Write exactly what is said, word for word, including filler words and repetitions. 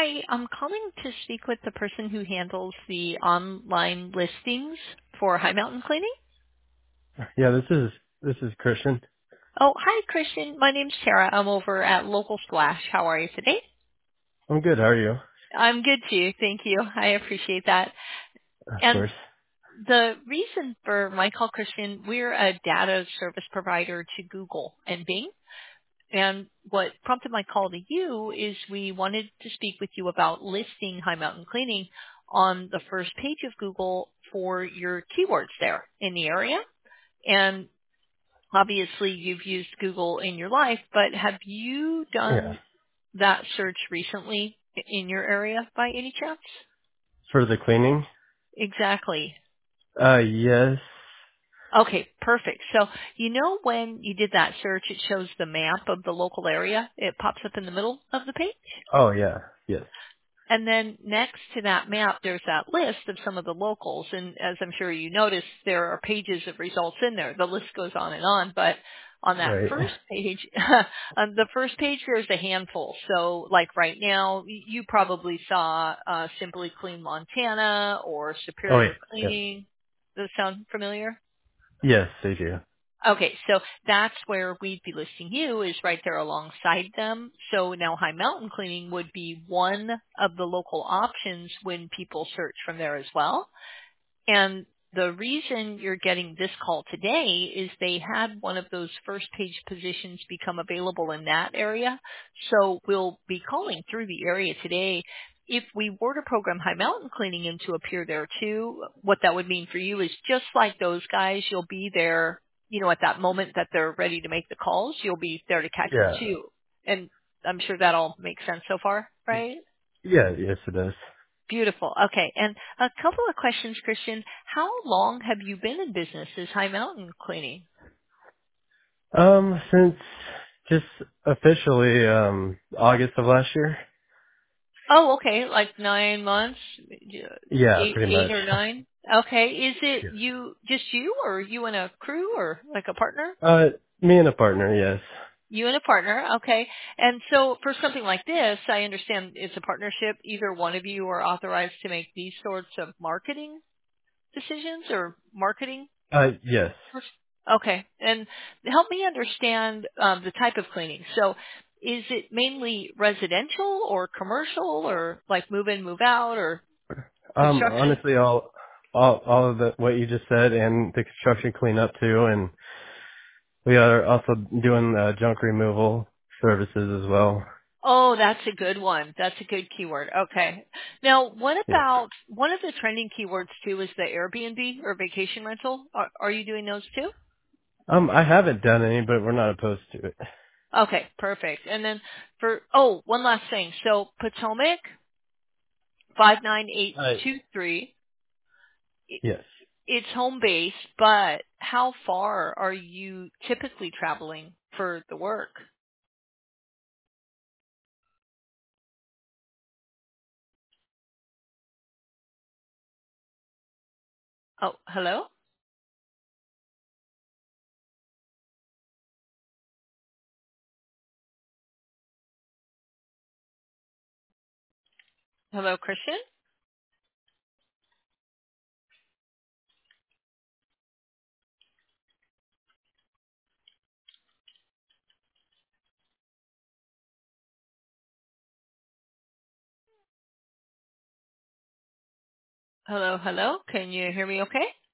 Hi, I'm calling to speak with the person who handles the online listings for High Mountain Cleaning. Yeah, this is this is Christian. Oh, hi, Christian. My name's Tara. I'm over at Local Splash. How are you today? I'm good. How are you? I'm good too. Thank you. I appreciate that. Of And course. the reason for my call, Christian, we're a data service provider to Google and Bing. And what prompted my call to you is we wanted to speak with you about listing High Mountain Cleaning on the first page of Google for your keywords there in the area. And obviously you've used Google in your life, but have you Yeah. done that search recently in your area by any chance? For the cleaning? Exactly. Uh, yes. Okay, perfect. So you know when you did that search, it shows the map of the local area. It pops up in the middle of the page. Oh, yeah. Yes. And then next to that map, there's that list of some of the locals. And as I'm sure you noticed, there are pages of results in there. The list goes on and on. But on that Right. first page, on the first page, there's a handful. So like right now, y- you probably saw uh, Simply Clean Montana or Oh, yeah. Superior Yes. Cleaning. Does that sound familiar? Yes, they do. Okay, so that's where we'd be listing you is right there alongside them. So now High Mountain Cleaning would be one of the local options when people search from there as well. And the reason you're getting this call today is they had one of those first page positions become available in that area. So we'll be calling through the area today. If we were to program High Mountain Cleaning in to appear there too, what that would mean for you is just like those guys, you'll be there, you know, at that moment that they're ready to make the calls, you'll be there to catch them Yeah. too. And I'm sure that all makes sense so far, right? Yeah, yes it does. Beautiful. Okay. And a couple of questions, Christian. How long have you been in business as High Mountain Cleaning? Um, since just officially, um, August of last year? Oh, okay. Like nine months, Yeah, eight, pretty eight much. or nine. Okay. Is it Yes. you, just you, or you and a crew, or like a partner? Uh, me and a partner, yes. You and a partner. Okay. And so for something like this, I understand it's a partnership. Either one of you are authorized to make these sorts of marketing decisions or marketing. Uh, yes. Okay. And help me understand um, the type of cleaning. So is it mainly residential or commercial or like move in, move out or Um, construction? honestly, all, all, all of the, what you just said and the construction cleanup too, and we are also doing uh, junk removal services as well. Oh, that's a good one. That's a good keyword. Okay. Now, what Yeah. about one of the trending keywords too is the Airbnb or vacation rental? Are, are you doing those too? Um, I haven't done any, but we're not opposed to it. Okay, perfect. And then for, oh, one last thing. So Potomac, five nine eight Uh, two three. yes. It's home base, but how far are you typically traveling for the work? Oh, hello? Hello, Christian? Hello, hello? Can you hear me okay?